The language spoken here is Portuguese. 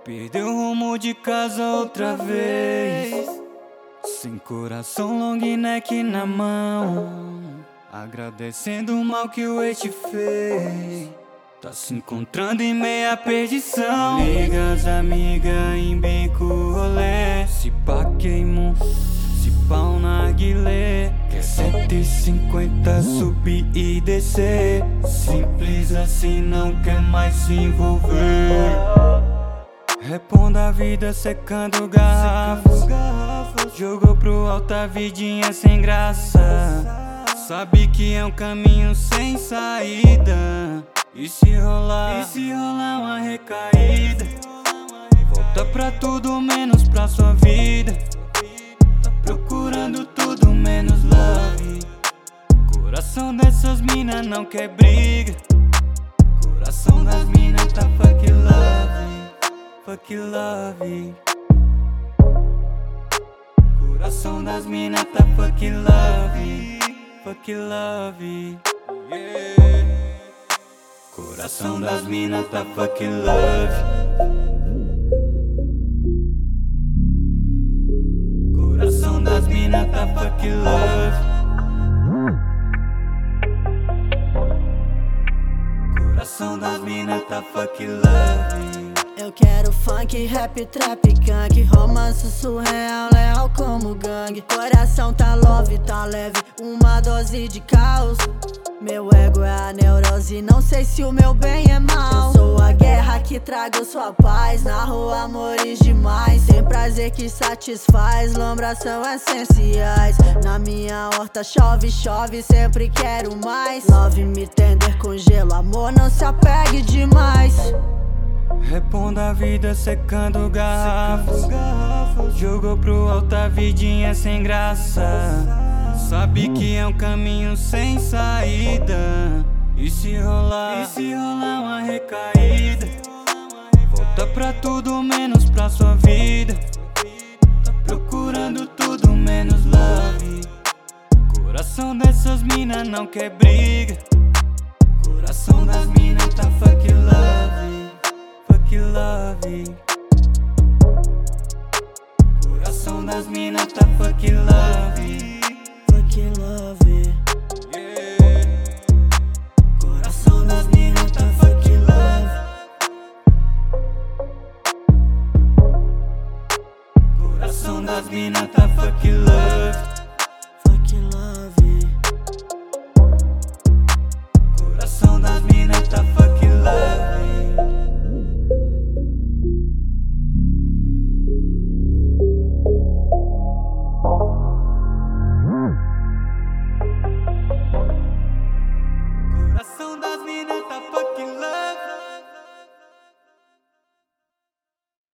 Perdeu o rumo de casa outra vez, sem coração, long neck na mão, agradecendo o mal que o ex te fez. Tá se encontrando em meia perdição. Liga as amigas em bico rolê, se pá queimou, se pau na guilé. Quer 150 subir e descer, simples assim, não quer mais se envolver. Reponda a vida secando garrafas, jogou pro alto a vidinha sem graça. Sabe que é um caminho sem saída. E se rolar uma recaída, volta pra tudo menos pra sua vida. Tá procurando tudo menos love. Coração dessas mina não quer briga. Coração das mina tá fuck love, fuck love. Coração das mina tá fuck love, fuck love, yeah. Coração das mina tá fuck love. Coração das mina tá fuck love. Coração das mina tá fuck love. Eu quero funk, rap, trap, gangue, romance surreal, leal como gangue. Coração tá love, tá leve, uma dose de caos. Meu ego é a neurose, não sei se o meu bem é mal. Eu sou a guerra que trago sua paz, narro amores demais. Tem prazer que satisfaz, lombras são essenciais. Na minha horta chove, chove, sempre quero mais. Love me tender com gelo, amor não se apegue demais. Reponda a vida secando garrafas, jogou pro alto a vidinha sem graça. Sabe que é um caminho sem saída. E se rolar uma recaída, volta pra tudo menos pra sua vida. Tá procurando tudo menos love. Coração dessas mina não quer briga. Coração das mina tá fuck love, fuck love. Coração das mina tá fuck love, fuck love, yeah. Coração das mina tá fuck love. Coração das mina tá fuck love, fuck love. Coração das mina tá fuck love. Coração das mina tá fuck love.